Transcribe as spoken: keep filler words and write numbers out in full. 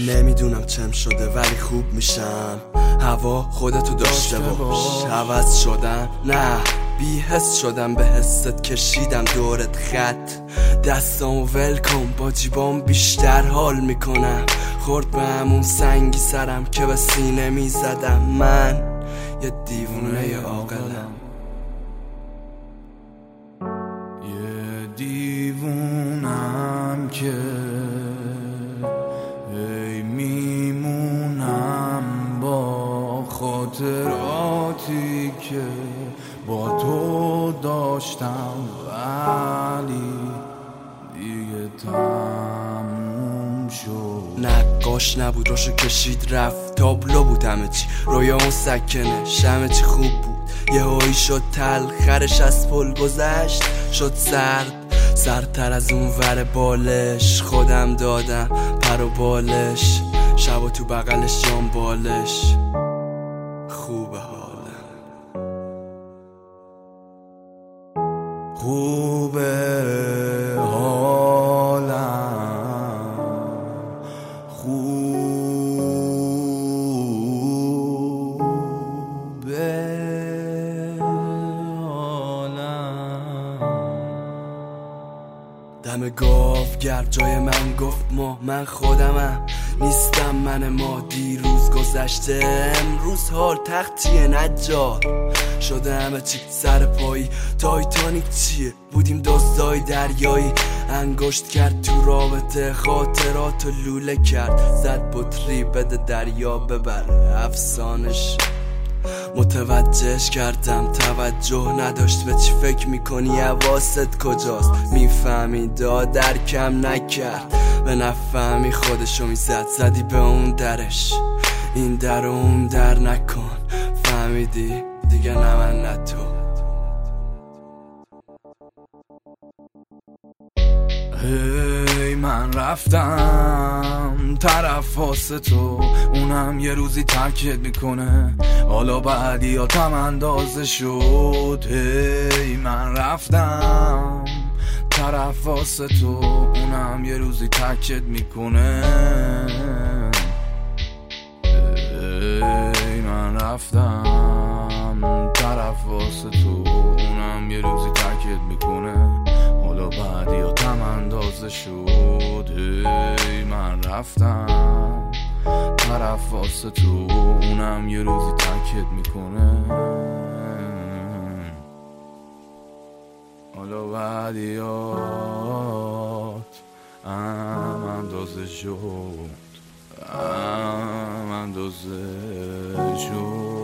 نمیدونم چم شده ولی خوب میشم. هوا خودتو داشته باش. عوض شدم نه بی‌حس شدم، به حست کشیدم دورت خط. دستامو ول کن با جیبام بیشتر حال میکنم. خورد به همون سنگی سرم که به سینه میزدم. من یه دیوونه عاقلم. یه دیوونم که ای میمونم با خاطراتی که با تو داشتم، ولی دیگه تموم شد. نقاش نبود روشو کشید رفت، تابلو بود همه چی، رویا اون سکنه همه چی خوب بود. یه هایی شد تلخرش از پل گذشت، شد سرد سردتر از اون ور بالش. خودم دادم پر و بالش، شب و تو بغلش جام بالش. خوبه حالم، خوبه حالم، خوبه حالم. دم گاوگر جای من گفت ما، من خودمم نیستم من ما. دیروز گذشته امروز حال تختیه نجار شده همه چی سر پایی. تایتانیک چیه بودیم دزدای دریایی، انگشت کرد تو رابطه خاطراتو لوله کرد. زد بطری بده دریا ببره افسانش. متوجهش کردم توجه نداشت به چی فکر میکنی، حواست کجاست. میفهمی درکم نکرد، به نفهمی خودشو میزد. زدی به اون درش این در و اون در نکن. فهمیدی دیگه نه من نه تو. هی من رفتم طرف واسه تو، اونم یه روزی ترکت میکنه، حالا بعدی ها تم اندازه شد. هی من رفتم طرف واسه تو، اونم یه روزی ترکت میکنه. هی من رفتم طرف واسه تو، اونم یه روزی ترکت میکنه، حالا بعدی ها تم اندازه شد. هی من رفتم طرف واسه تو، اونم یه روزی ترکت میکنه، حالا بعدی ها تم اندازه شد، تم اندازه شد.